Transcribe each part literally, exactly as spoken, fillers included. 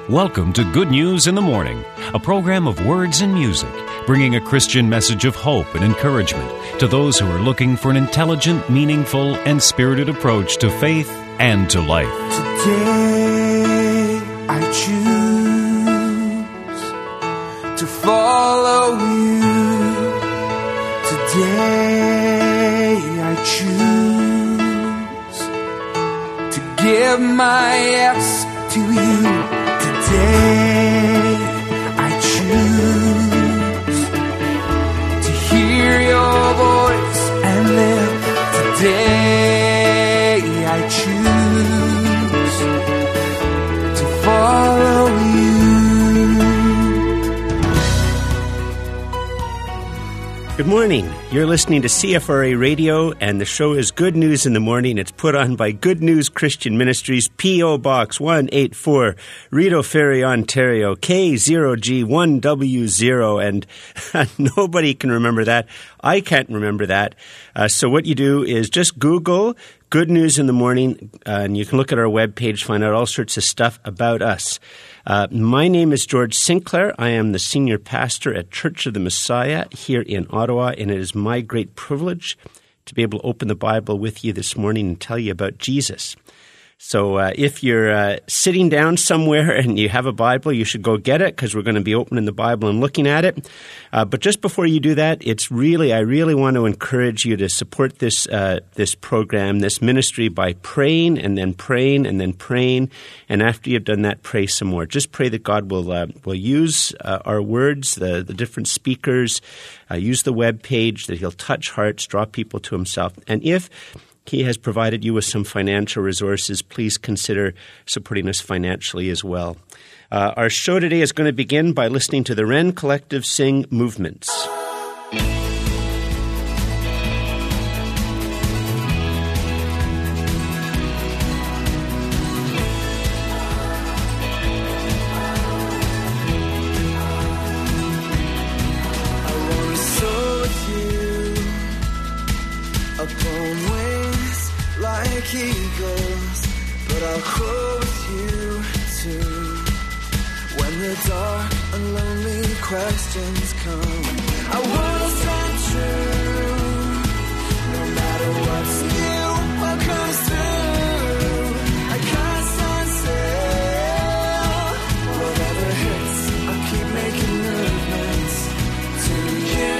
Welcome to Good News in the Morning, a program of words and music, bringing a Christian message of hope and encouragement to those who are looking for an intelligent, meaningful, and spirited approach to faith and to life. Today I choose to follow you. Today I choose to give my yes to you. Today I choose to hear your voice and live. Today I choose to follow you. Good morning. You're listening to C F R A Radio, and the show is Good News in the Morning. It's put on by Good News Christian Ministries, P O. Box one eighty-four, Rideau Ferry, Ontario, K zero G one W zero, and nobody can remember that. I can't remember that. Uh, so what you do is just Google Good News in the Morning, uh, and you can look at our webpage, find out all sorts of stuff about us. Uh, my name is George Sinclair. I am the senior pastor at Church of the Messiah here in Ottawa, and it is my great privilege to be able to open the Bible with you this morning and tell you about Jesus. So uh, if you're uh, sitting down somewhere and you have a Bible, you should go get it, because we're going to be opening the Bible and looking at it. Uh, but just before you do that, it's really, I really want to encourage you to support this uh, this program, this ministry, by praying and then praying and then praying. And after you've done that, pray some more. Just pray that God will uh, will use uh, our words, the, the different speakers, uh, use the web page, that He'll touch hearts, draw people to Himself. And if He has provided you with some financial resources, please consider supporting us financially as well. Uh, our show today is going to begin by listening to the Wren Collective sing Movements. Eagles, but I'll grow with you too. When the dark and lonely questions come, I will stand true. No matter what's new or comes through, I can't stand still. Whatever hits, I'll keep making movements to you.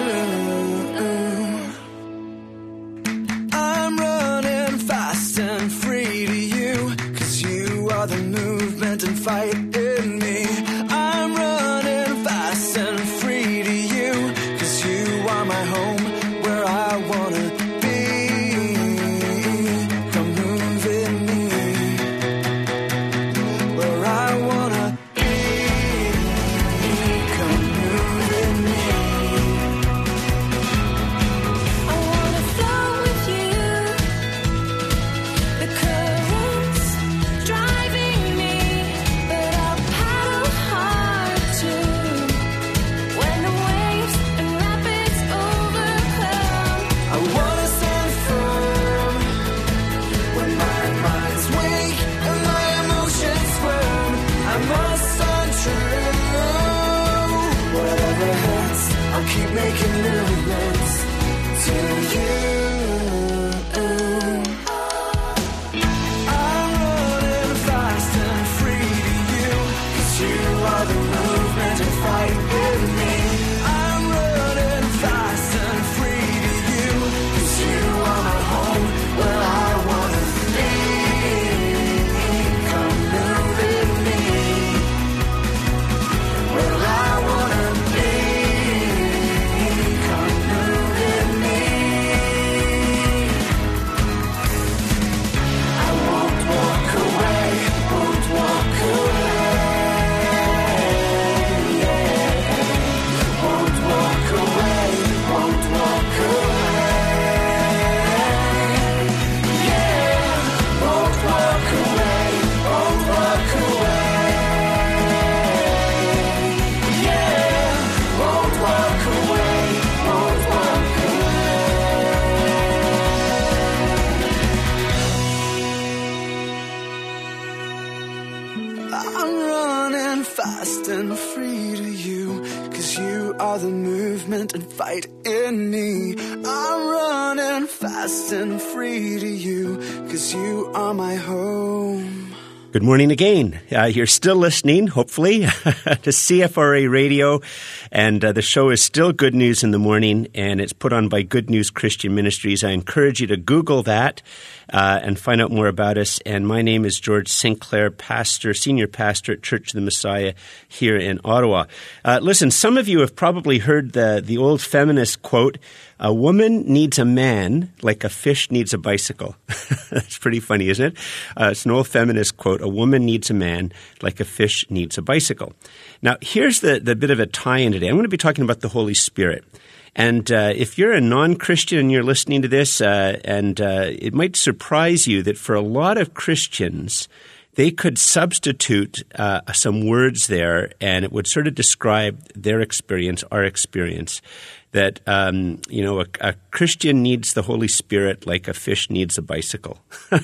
I'm running fast and free to you, 'cause you are the movement and fight in me. I'm running fast and free to you, 'cause you are my home, where I wanna be. Come move in me, where I wanna be. Come move in me. I wanna flow with you. The currents driving me, but I'll paddle hard too. When the waves and rapids overcome, I wanna stand firm when my mind's weak and my emotions firm. I must stand true. Whatever hurts, I'll keep making movements to you. I'm running fast and free to you, 'cause you are the movement and fight with me. I'm running fast and free to you, 'cause you are my home, where I wanna be. Come move in me, where I wanna be. Come move in me. fast and free to you, 'cause you are the movement and fight in me. I'm running fast and free to you, 'cause you are my home. Good morning again. Uh, you're still listening, hopefully, to C F R A Radio, and uh, the show is still Good News in the Morning, and it's put on by Good News Christian Ministries. I encourage you to Google that uh, and find out more about us. And my name is George Sinclair, pastor, senior pastor at Church of the Messiah here in Ottawa. Uh, listen, some of you have probably heard the, the old feminist quote, "A woman needs a man like a fish needs a bicycle." That's pretty funny, isn't it? Uh, it's an old feminist quote. A woman needs a man like a fish needs a bicycle. Now, here's the, the bit of a tie-in today. I'm going to be talking about the Holy Spirit. And uh, if you're a non-Christian and you're listening to this, uh, and uh, it might surprise you that for a lot of Christians, they could substitute uh, some words there, and it would sort of describe their experience, our experience. That, um, you know, a, a Christian needs the Holy Spirit like a fish needs a bicycle.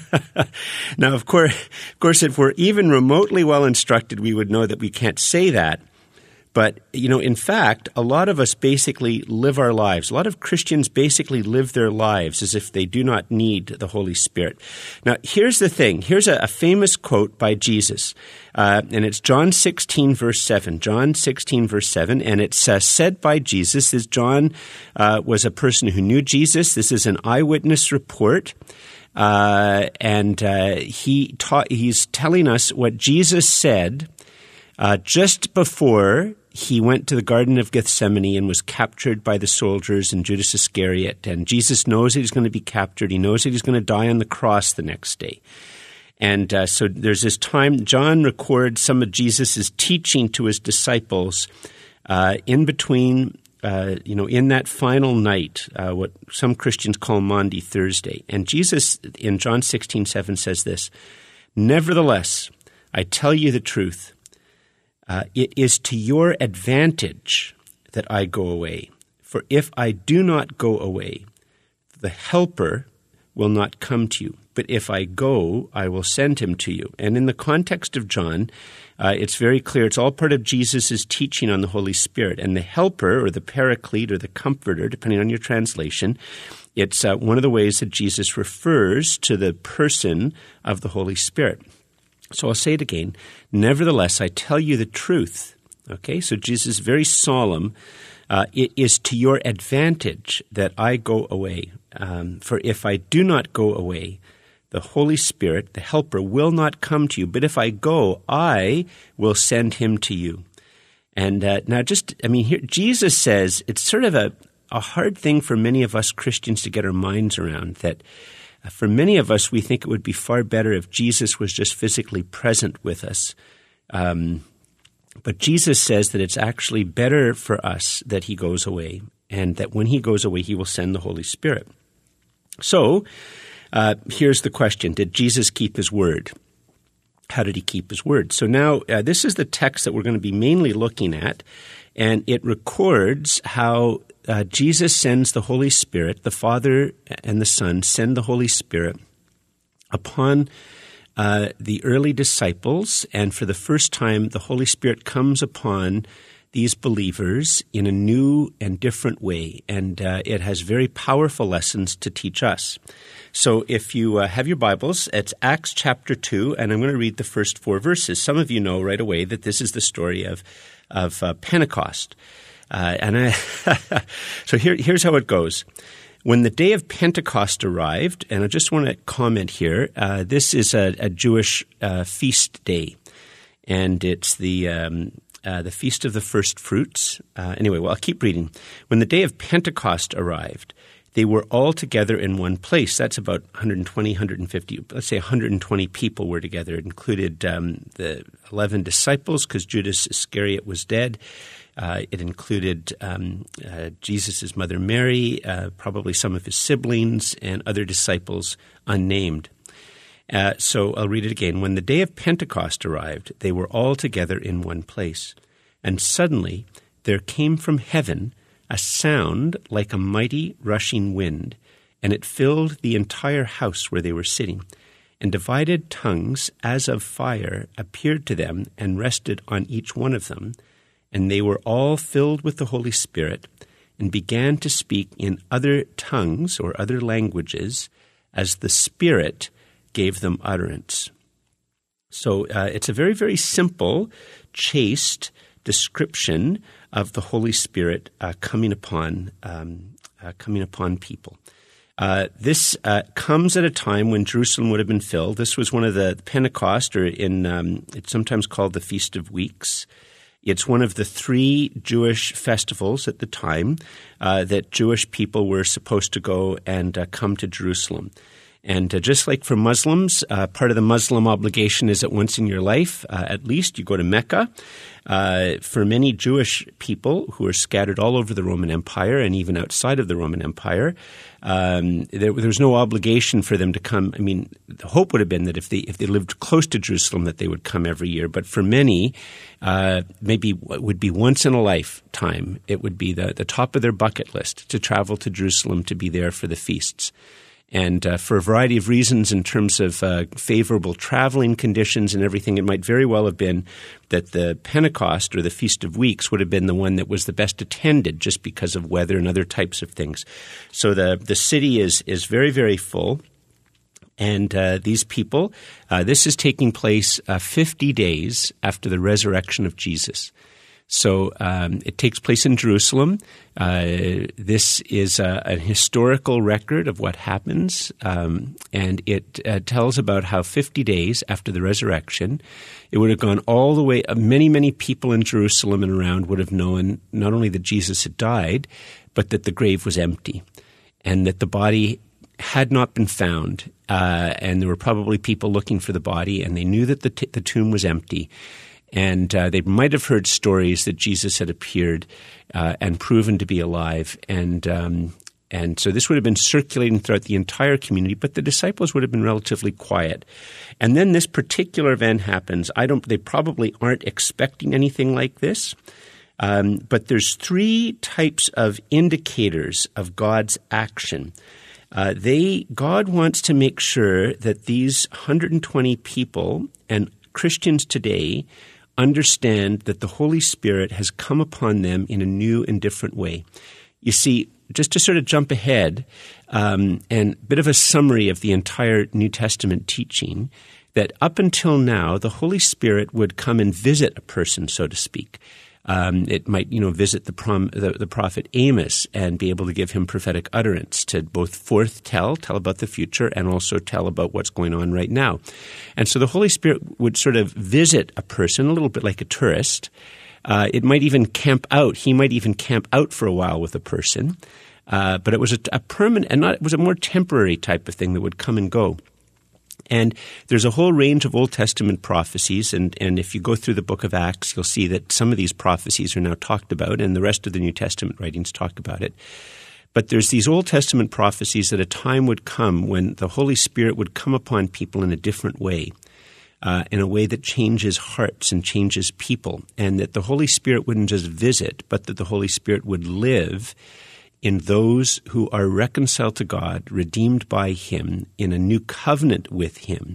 Now, of course, of course, if we're even remotely well instructed, we would know that we can't say that. But, you know, in fact, a lot of us basically live our lives. A lot of Christians basically live their lives as if they do not need the Holy Spirit. Now, here's the thing. Here's a, a famous quote by Jesus, uh, and it's John sixteen, verse seven. John sixteen, verse seven, and it's uh, said by Jesus. This John uh, was a person who knew Jesus. This is an eyewitness report. Uh, and uh, he taught, he's telling us what Jesus said uh, just before he went to the Garden of Gethsemane and was captured by the soldiers and Judas Iscariot. And Jesus knows that he's going to be captured. He knows that he's going to die on the cross the next day. And uh, so there's this time, John records some of Jesus' teaching to his disciples uh, in between, uh, you know, in that final night, uh, what some Christians call Maundy Thursday. And Jesus in John sixteen seven says this, "Nevertheless, I tell you the truth. Uh, it is to your advantage that I go away. For if I do not go away, the Helper will not come to you. But if I go, I will send him to you." And in the context of John, uh, it's very clear. It's all part of Jesus' teaching on the Holy Spirit. And the Helper, or the Paraclete, or the Comforter, depending on your translation, it's uh, one of the ways that Jesus refers to the person of the Holy Spirit. So I'll say it again. "Nevertheless, I tell you the truth." Okay, so Jesus is very solemn. Uh, it is to your advantage that I go away. Um, for if I do not go away, the Holy Spirit, the Helper, will not come to you. But if I go, I will send him to you. And uh, now just, I mean, here Jesus says it's sort of a, a hard thing for many of us Christians to get our minds around, that for many of us, we think it would be far better if Jesus was just physically present with us. Um, but Jesus says that it's actually better for us that he goes away, and that when he goes away, he will send the Holy Spirit. So uh, here's the question. Did Jesus keep his word? How did he keep his word? So now uh, this is the text that we're going to be mainly looking at, and it records how Uh, Jesus sends the Holy Spirit, the Father and the Son send the Holy Spirit upon uh, the early disciples, and for the first time, the Holy Spirit comes upon these believers in a new and different way, and uh, it has very powerful lessons to teach us. So if you uh, have your Bibles, it's Acts chapter two, and I'm going to read the first four verses. Some of you know right away that this is the story of, of uh, Pentecost. Uh, and I, so here, here's how it goes. When the day of Pentecost arrived, and I just want to comment here, uh, this is a, a Jewish uh, feast day, and it's the um, uh, the Feast of the First Fruits. Uh, anyway, well, I'll keep reading. When the day of Pentecost arrived, they were all together in one place. That's about one hundred twenty, one hundred fifty, let's say one hundred twenty people were together. It included um, the eleven disciples, because Judas Iscariot was dead. Uh, it included um, uh, Jesus' mother Mary, uh, probably some of his siblings, and other disciples unnamed. Uh, so I'll read it again. When the day of Pentecost arrived, they were all together in one place. And suddenly there came from heaven a sound like a mighty rushing wind, and it filled the entire house where they were sitting. and divided tongues as of fire appeared to them and rested on each one of them. And they were all filled with the Holy Spirit and began to speak in other tongues or other languages as the Spirit gave them utterance. So uh, it's a very, very simple, chaste description of the Holy Spirit uh, coming upon um, uh, coming upon people. Uh, this uh, comes at a time when Jerusalem would have been filled. This was one of the Pentecost, or in um, it's sometimes called the Feast of Weeks. It's one of the three Jewish festivals at the time uh, that Jewish people were supposed to go and uh, come to Jerusalem. And uh, just like for Muslims, uh, part of the Muslim obligation is that once in your life, uh, at least, you go to Mecca. Uh, for many Jewish people who are scattered all over the Roman Empire and even outside of the Roman Empire, um, there, there was no obligation for them to come. I mean, the hope would have been that if they if they lived close to Jerusalem, that they would come every year. But for many, uh, maybe it would be once in a lifetime. It would be the, the top of their bucket list to travel to Jerusalem to be there for the feasts. And uh, for a variety of reasons in terms of uh, favorable traveling conditions and everything, it might very well have been that the Pentecost or the Feast of Weeks would have been the one that was the best attended just because of weather and other types of things. So the, the city is, is very, very full. And uh, these people, uh, this is taking place uh, fifty days after the resurrection of Jesus. So um, it takes place in Jerusalem. Uh, this is a, a historical record of what happens, um, and it uh, tells about how fifty days after the resurrection, it would have gone all the way. Uh, many, many people in Jerusalem and around would have known not only that Jesus had died, but that the grave was empty, and that the body had not been found. Uh, and there were probably people looking for the body, and they knew that the, t- the tomb was empty. And uh, they might have heard stories that Jesus had appeared uh, and proven to be alive. And um, and so this would have been circulating throughout the entire community, but the disciples would have been relatively quiet. And then this particular event happens. I don't. They probably aren't expecting anything like this. Um, but there's three types of indicators of God's action. Uh, they God wants to make sure that these one hundred twenty people and Christians today understand that the Holy Spirit has come upon them in a new and different way. You see, just to sort of jump ahead, um, and a bit of a summary of the entire New Testament teaching, that up until now, the Holy Spirit would come and visit a person, so to speak. Um, it might, you know, visit the, prom, the the prophet Amos and be able to give him prophetic utterance to both foretell, tell about the future, and also tell about what's going on right now. And so the Holy Spirit would sort of visit a person a little bit like a tourist. Uh, it might even camp out. He might even camp out for a while with a person. Uh, but it was a, a permanent, and not, it was a more temporary type of thing that would come and go. And there's a whole range of Old Testament prophecies, and, and if you go through the book of Acts, you'll see that some of these prophecies are now talked about, and the rest of the New Testament writings talk about it. But there's these Old Testament prophecies that a time would come when the Holy Spirit would come upon people in a different way, uh, in a way that changes hearts and changes people, and that the Holy Spirit wouldn't just visit, but that the Holy Spirit would live in those who are reconciled to God, redeemed by Him, in a new covenant with Him,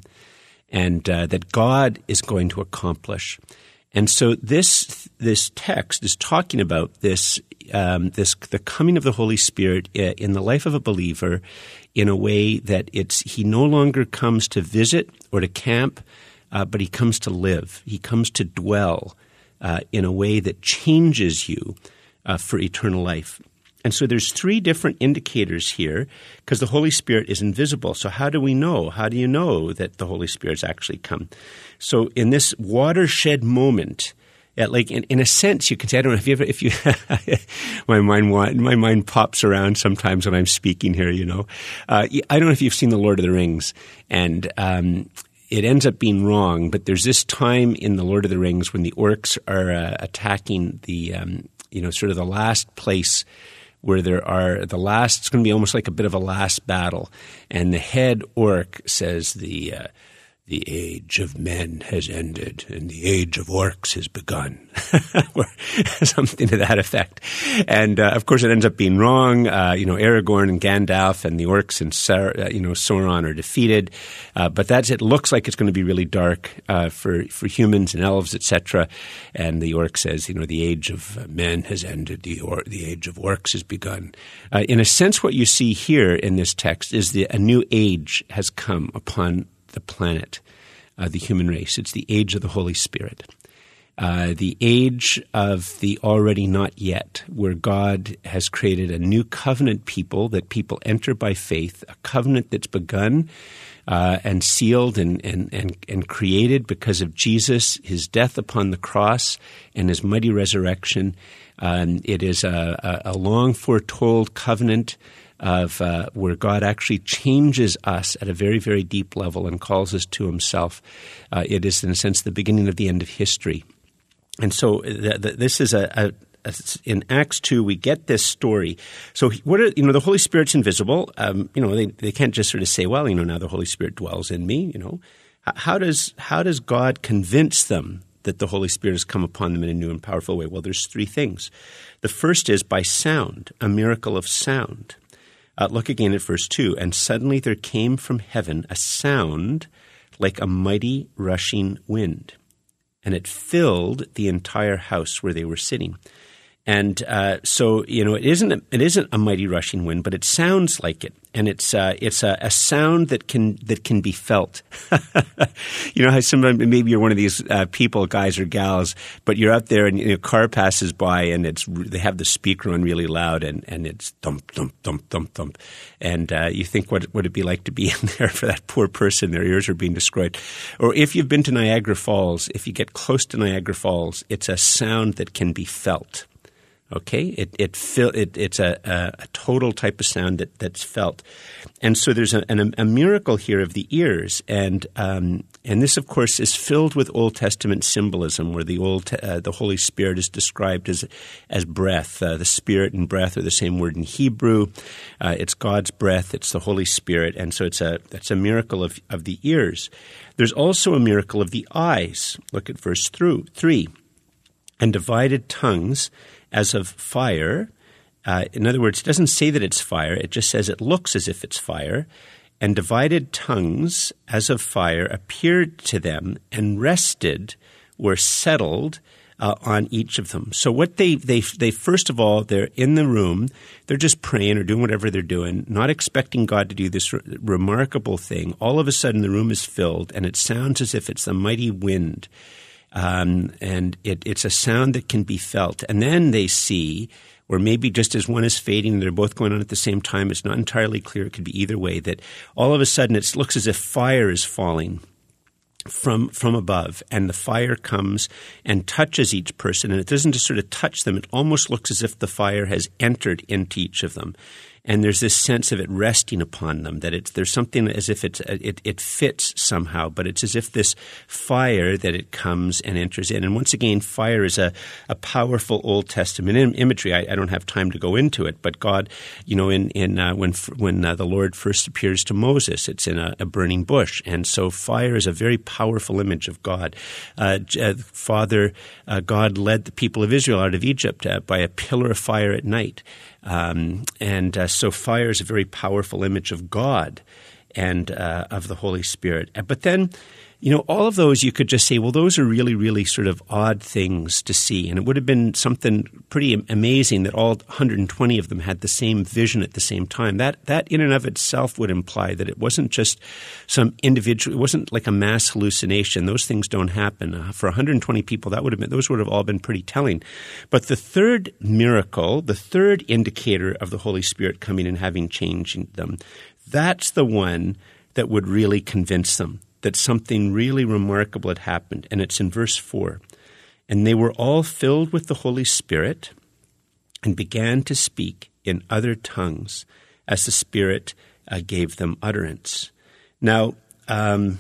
and uh, that God is going to accomplish. And so this this text is talking about this um, this the coming of the Holy Spirit in the life of a believer in a way that it's He no longer comes to visit or to camp, uh, but He comes to live. He comes to dwell uh, in a way that changes you uh, for eternal life. And so there's three different indicators here because the Holy Spirit is invisible. So how do we know? How do you know that the Holy Spirit's actually come? So in this watershed moment, at like in, in a sense, you can say, I don't know if you ever, if you, my mind my mind pops around sometimes when I'm speaking here. You know, uh, I don't know if you've seen The Lord of the Rings, and um, it ends up being wrong. But there's this time in The Lord of the Rings when the orcs are uh, attacking the, um, you know, sort of the last place where there are the last, it's going to be almost like a bit of a last battle. And the head orc says, the uh, the age of men has ended and the age of orcs has begun, or something to that effect. And, uh, of course, it ends up being wrong. Uh, you know, Aragorn and Gandalf and the orcs and, Sar- uh, you know, Sauron are defeated. Uh, but that's, it looks like it's going to be really dark uh, for, for humans and elves, et cetera. And the orc says, you know, the age of men has ended, the, or- the age of orcs has begun. Uh, in a sense, what you see here in this text is that a new age has come upon the planet, uh, the human race. It's the age of the Holy Spirit, uh, the age of the already not yet, where God has created a new covenant people that people enter by faith, a covenant that's begun uh, and sealed and, and, and, and created because of Jesus, his death upon the cross, and his mighty resurrection. Um, it is a, a, a long foretold covenant of uh, where God actually changes us at a very, very deep level and calls us to himself. Uh, it is, in a sense, the beginning of the end of history. And so th- th- this is a, a, a – in Acts two, we get this story. So what are – you know, the Holy Spirit's invisible. Um, you know, they, they can't just sort of say, well, you know, now the Holy Spirit dwells in me, you know. How does how does God convince them that the Holy Spirit has come upon them in a new and powerful way? Well, there's three things. The first is by sound, a miracle of sound. Uh, look again at verse two. And suddenly there came from heaven a sound like a mighty rushing wind, and it filled the entire house where they were sitting. And uh, so, you know, it isn't a, it isn't a mighty rushing wind, but it sounds like it, and it's uh, it's a, a sound that can that can be felt. You know how sometimes maybe you're one of these uh, people, guys or gals, but you're out there and you know, a car passes by and it's they have the speaker on really loud and, and it's thump thump thump thump thump, and uh, you think what would it be like to be in there for that poor person? Their ears are being destroyed. Or if you've been to Niagara Falls, if you get close to Niagara Falls, it's a sound that can be felt. Okay, it it, feel, it it's a, a, a total type of sound that, that's felt, and so there's a, an, a miracle here of the ears, and um, and this of course is filled with Old Testament symbolism, where the old uh, the Holy Spirit is described as as breath. Uh, the Spirit and breath are the same word in Hebrew. Uh, it's God's breath. It's the Holy Spirit, and so it's a it's a miracle of of the ears. There's also a miracle of the eyes. Look at verse through three, and divided tongues as of fire. Uh, in other words, it doesn't say that it's fire. It just says it looks as if it's fire. And divided tongues as of fire appeared to them and rested, were settled uh, on each of them. So what they, they, they first of all, they're in the room. They're just praying or doing whatever they're doing, not expecting God to do this re- remarkable thing. All of a sudden the room is filled, and it sounds as if it's a mighty wind. Um, and it, it's a sound that can be felt. And then they see, or maybe just as one is fading and they're both going on at the same time, it's not entirely clear, it could be either way, that all of a sudden it looks as if fire is falling from from above, and the fire comes and touches each person, and it doesn't just sort of touch them, it almost looks as if the fire has entered into each of them. And there's this sense of it resting upon them, that it's there's something as if it's, it, it fits somehow, but it's as if this fire that it comes and enters in. And once again, fire is a, a powerful Old Testament im- imagery. I, I don't have time to go into it, but God, you know, in, in uh, when when uh, the Lord first appears to Moses, it's in a, a burning bush. And so fire is a very powerful image of God. Uh, uh, Father, uh, God led the people of Israel out of Egypt uh, by a pillar of fire at night. Um, and uh, so fire is a very powerful image of God and uh, of the Holy Spirit. But then, you know, all of those you could just say, well, those are really, really sort of odd things to see. And it would have been something pretty amazing that all one hundred twenty of them had the same vision at the same time. That that in and of itself would imply that it wasn't just some individual, it wasn't like a mass hallucination. Those things don't happen. Uh, for one hundred twenty people, that would have been, those would have all been pretty telling. But the third miracle, the third indicator of the Holy Spirit coming and having changed them, that's the one that would really convince them that something really remarkable had happened. And it's in verse four. And they were all filled with the Holy Spirit and began to speak in other tongues as the Spirit uh, gave them utterance. Now, um,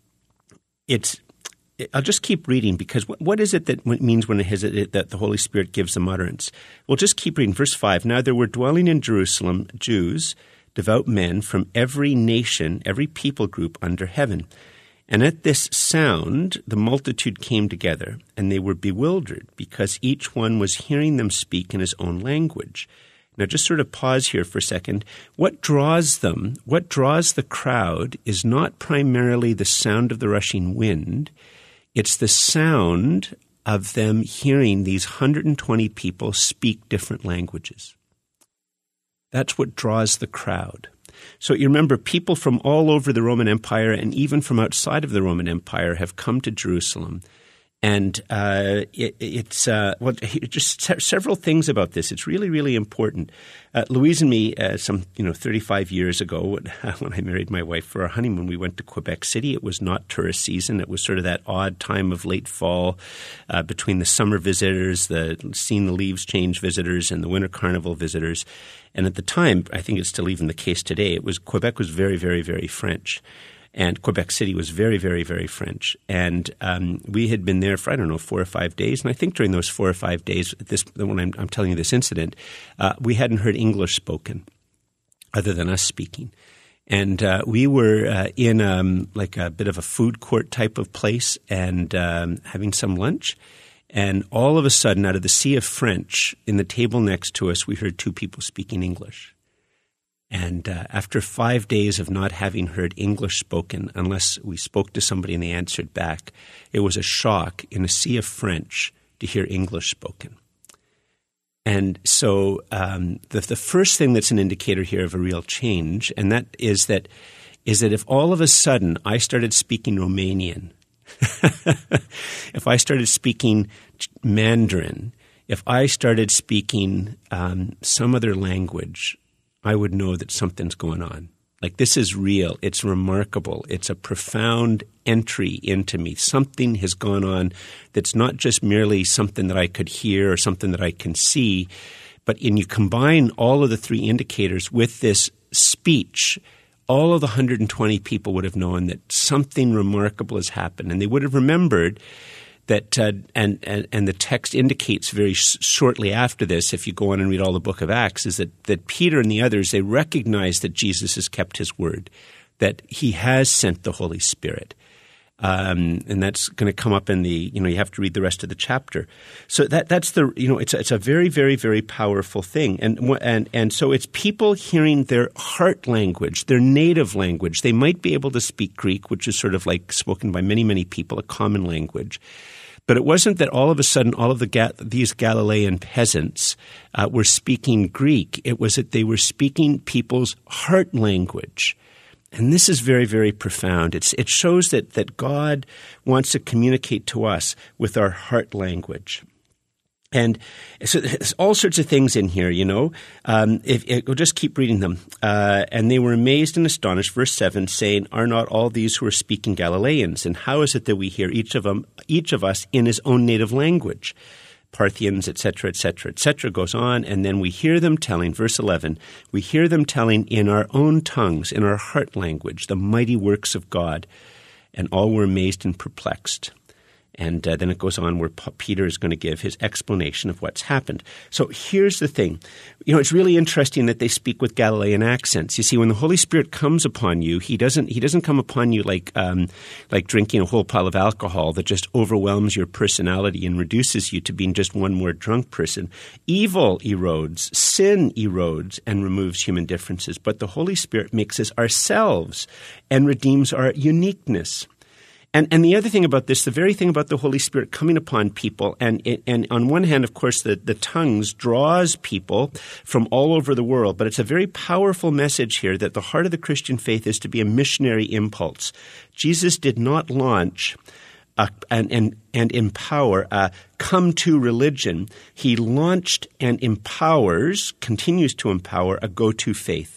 it's I'll just keep reading, because what, what is it that it means when it has it, that the Holy Spirit gives them utterance? Well, just keep reading. Verse five. Now there were dwelling in Jerusalem Jews, devout men from every nation, every people group under heaven. And at this sound, the multitude came together, and they were bewildered, because each one was hearing them speak in his own language. Now, just sort of pause here for a second. What draws them, what draws the crowd, is not primarily the sound of the rushing wind. It's the sound of them hearing these one hundred twenty people speak different languages. That's what draws the crowd. So you remember, people from all over the Roman Empire and even from outside of the Roman Empire have come to Jerusalem. And uh, it, it's uh, well, just se- several things about this. It's really, really important. Uh, Louise and me, uh, some you know, thirty-five years ago, when, when I married my wife for our honeymoon, we went to Quebec City. It was not tourist season. It was sort of that odd time of late fall uh, between the summer visitors, the seeing the leaves change visitors, and the winter carnival visitors. And at the time, I think it's still even the case today, it was Quebec was very, very, very French. And Quebec City was very, very, very French. And um, we had been there for, I don't know, four or five days. And I think during those four or five days, this, when I'm, I'm telling you this incident, uh, we hadn't heard English spoken other than us speaking. And uh, we were uh, in um, like a bit of a food court type of place and um, having some lunch. And all of a sudden, out of the sea of French, in the table next to us, we heard two people speaking English. And uh, after five days of not having heard English spoken, unless we spoke to somebody and they answered back, it was a shock in a sea of French to hear English spoken. And so um, the, the first thing that's an indicator here of a real change, and that is that is that if all of a sudden I started speaking Romanian, if I started speaking Mandarin, if I started speaking um, some other language, I would know that something's going on. Like, this is real. It's remarkable. It's a profound entry into me. Something has gone on that's not just merely something that I could hear or something that I can see, but when you combine all of the three indicators with this speech, all of the one hundred twenty people would have known that something remarkable has happened. And they would have remembered that, uh, and, and and the text indicates very sh- shortly after this, if you go on and read all the book of Acts, is that, that Peter and the others, they recognize that Jesus has kept his word, that he has sent the Holy Spirit. Um, and that's going to come up in the, you know, you have to read the rest of the chapter. So that that's the, you know, it's a, it's a very, very, very powerful thing. And, and, and so it's people hearing their heart language, their native language. They might be able to speak Greek, which is sort of like spoken by many, many people, a common language. But it wasn't that all of a sudden all of the Ga- these Galilean peasants uh, were speaking Greek. It was that they were speaking people's heart language. And this is very, very profound. It's, it shows that, that God wants to communicate to us with our heart language. And so there's all sorts of things in here, you know. Um, if, if, we'll just keep reading them. Uh, and they were amazed and astonished, verse seven, saying, "Are not all these who are speaking Galileans? And how is it that we hear each of them, each of us in his own native language?" Parthians, et cetera, et cetera, et cetera, goes on. And then we hear them telling, verse eleven, we hear them telling in our own tongues, in our heart language, the mighty works of God. And all were amazed and perplexed. And uh, then it goes on where P- Peter is going to give his explanation of what's happened. So here's the thing. You know, it's really interesting that they speak with Galilean accents. You see, when the Holy Spirit comes upon you, he doesn't he doesn't come upon you like um, like drinking a whole pile of alcohol that just overwhelms your personality and reduces you to being just one more drunk person. Evil erodes, sin erodes, and removes human differences. But the Holy Spirit makes us ourselves and redeems our uniqueness. And and the other thing about this, the very thing about the Holy Spirit coming upon people, and and on one hand, of course, the, the tongues draws people from all over the world, but it's a very powerful message here that the heart of the Christian faith is to be a missionary impulse. Jesus did not launch a, and, and, and empower a come-to religion. He launched and empowers, continues to empower, a go-to faith.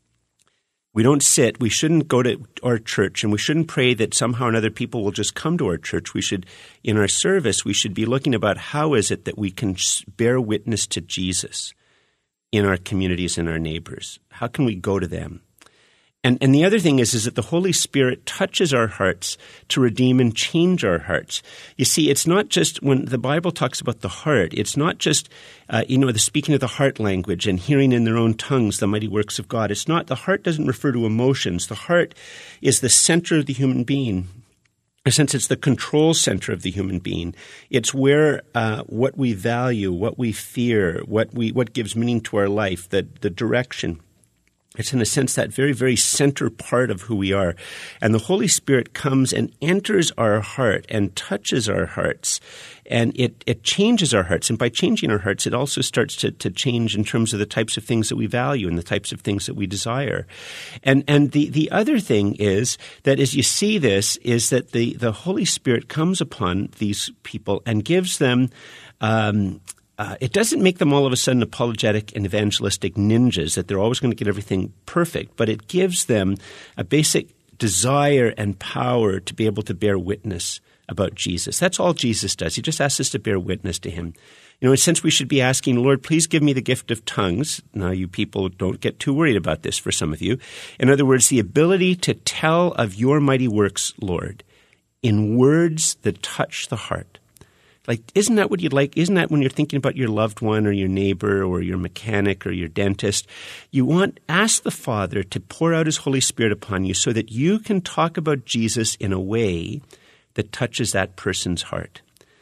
We don't sit, we shouldn't go to our church, and we shouldn't pray that somehow or another people will just come to our church. We should, in our service, we should be looking about how is it that we can bear witness to Jesus in our communities and our neighbors. How can we go to them? And, and the other thing is, is that the Holy Spirit touches our hearts to redeem and change our hearts. You see, it's not just when the Bible talks about the heart, it's not just, uh, you know, the speaking of the heart language and hearing in their own tongues the mighty works of God. It's not, the heart doesn't refer to emotions. The heart is the center of the human being. In a sense, it's the control center of the human being. It's where uh, what we value, what we fear, what we what gives meaning to our life, the, the direction. It's in a sense that very, very center part of who we are. And the Holy Spirit comes and enters our heart and touches our hearts. And it, it changes our hearts. And by changing our hearts, it also starts to, to change in terms of the types of things that we value and the types of things that we desire. And and the, the other thing is that as you see this, is that the, the Holy Spirit comes upon these people and gives them um Uh, it doesn't make them all of a sudden apologetic and evangelistic ninjas, that they're always going to get everything perfect, but it gives them a basic desire and power to be able to bear witness about Jesus. That's all Jesus does. He just asks us to bear witness to him. You know, in a sense, we should be asking, Lord, please give me the gift of tongues. Now, you people don't get too worried about this for some of you. In other words, the ability to tell of your mighty works, Lord, in words that touch the heart. Like, isn't that what you'd like? Isn't that when you're thinking about your loved one or your neighbor or your mechanic or your dentist? You want, ask the Father to pour out his Holy Spirit upon you so that you can talk about Jesus in a way that touches that person's heart.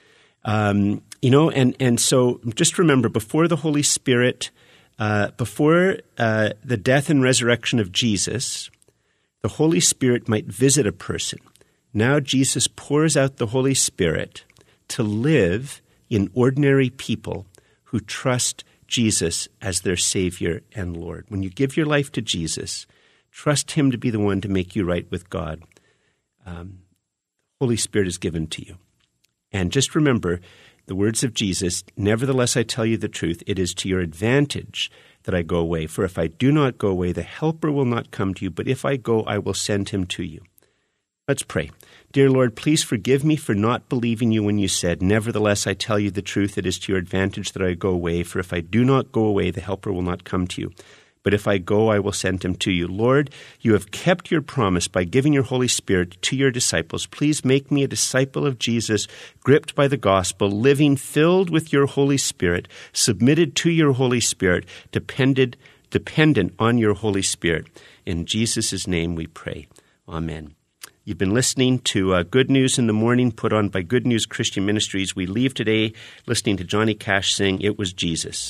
Um, you know, and, and so just remember, before the Holy Spirit, uh, before uh, the death and resurrection of Jesus, the Holy Spirit might visit a person. Now Jesus pours out the Holy Spirit to live in ordinary people who trust Jesus as their Savior and Lord. When you give your life to Jesus, trust him to be the one to make you right with God. Um, Holy Spirit is given to you. And just remember the words of Jesus, nevertheless I tell you the truth, it is to your advantage that I go away. For if I do not go away, the Helper will not come to you, but if I go, I will send him to you. Let's pray. Dear Lord, please forgive me for not believing you when you said, nevertheless, I tell you the truth, it is to your advantage that I go away. For if I do not go away, the Helper will not come to you. But if I go, I will send him to you. Lord, you have kept your promise by giving your Holy Spirit to your disciples. Please make me a disciple of Jesus, gripped by the gospel, living filled with your Holy Spirit, submitted to your Holy Spirit, dependent, dependent on your Holy Spirit. In Jesus' name we pray. Amen. You've been listening to uh, Good News in the Morning, put on by Good News Christian Ministries. We leave today listening to Johnny Cash sing, It Was Jesus.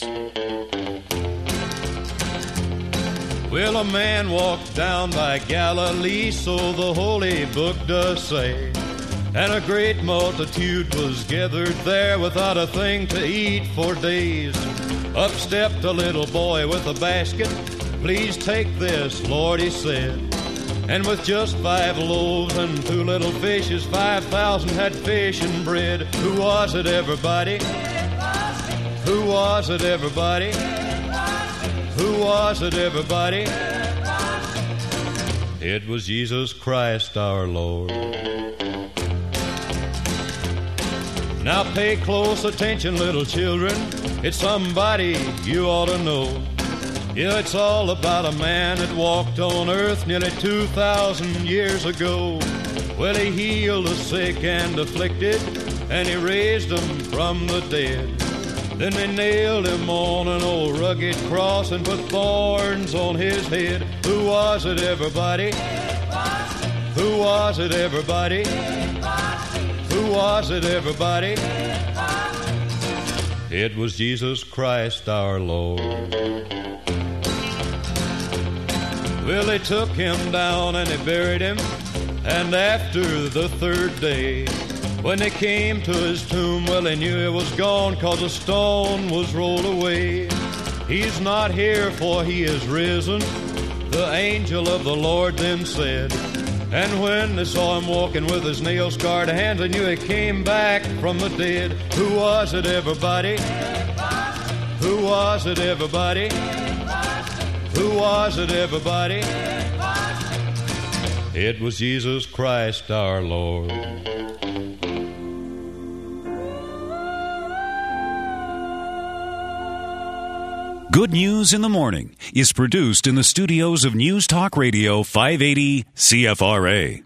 Well, a man walked down by Galilee, so the holy book does say. And a great multitude was gathered there without a thing to eat for days. Up stepped a little boy with a basket. Please take this, Lord, he said. And with just five loaves and two little fishes, five thousand had fish and bread. Who was it, everybody? Who was it, everybody? Who was it, everybody? It was Jesus Christ our Lord. Now pay close attention, little children. It's somebody you ought to know. Yeah, it's all about a man that walked on earth nearly two thousand years ago. Well, he healed the sick and afflicted, and he raised them from the dead. Then they nailed him on an old rugged cross and put thorns on his head. Who was it, everybody? Who was it, everybody? Who was it, everybody? It was Jesus Christ our Lord. Well, they took him down and they buried him, and after the third day, when they came to his tomb, well, they knew it was gone, 'cause a stone was rolled away. He's not here, for he is risen, the angel of the Lord then said. And when they saw him walking with his nail-scarred hands, they knew he came back from the dead. Who was it, everybody? Who was it, everybody? Who was it, everybody? It was Jesus Christ our Lord. Good News in the Morning is produced in the studios of News Talk Radio five eighty C F R A.